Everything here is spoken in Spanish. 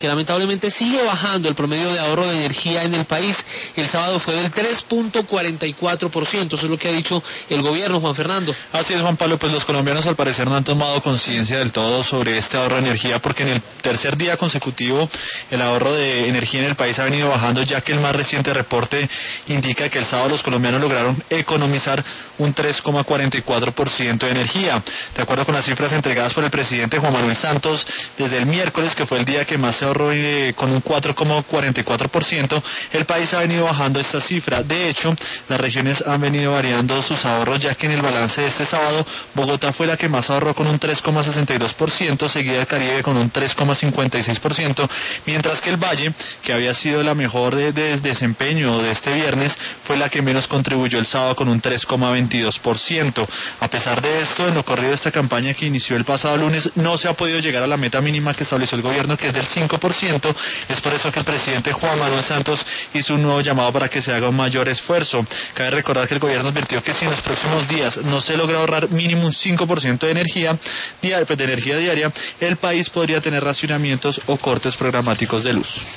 que lamentablemente sigue bajando el promedio de ahorro de energía en el país. El sábado fue del 3.44%, eso es lo que ha dicho el gobierno, Juan Fernando. Así es, Juan Pablo, pues los colombianos al parecer no han tomado conciencia del todo sobre este ahorro de energía, porque en el tercer día consecutivo el ahorro de energía en el país ha venido bajando, ya que el más reciente reporte indica que el sábado los colombianos lograron economizar un 3,44% de energía. De acuerdo con las cifras entregadas por el presidente Juan Manuel Santos, desde el miércoles, que fue el día que más se ahorró con un 4,44%, el país ha venido bajando esta cifra. De hecho, las regiones han venido variando sus ahorros, ya que en el balance de este sábado, Bogotá fue la que más ahorró con un 3,62%, seguida del Caribe con un 3,56%, mientras que el Valle, que había sido la mejor de desempeño de este viernes, fue la que menos contribuyó el sábado con un 3,22%. A pesar de esto, en lo corrido de esta campaña que inició el pasado lunes, no se ha podido llegar a la meta mínima que estableció el gobierno, que es del 5%. Es por eso que el presidente Juan Manuel Santos hizo un nuevo llamado para que se haga un mayor esfuerzo. Cabe recordar que el gobierno advirtió que si en los próximos días no se logra ahorrar mínimo un 5% de energía diaria, el país podría tener racionamientos o cortes programáticos de luz.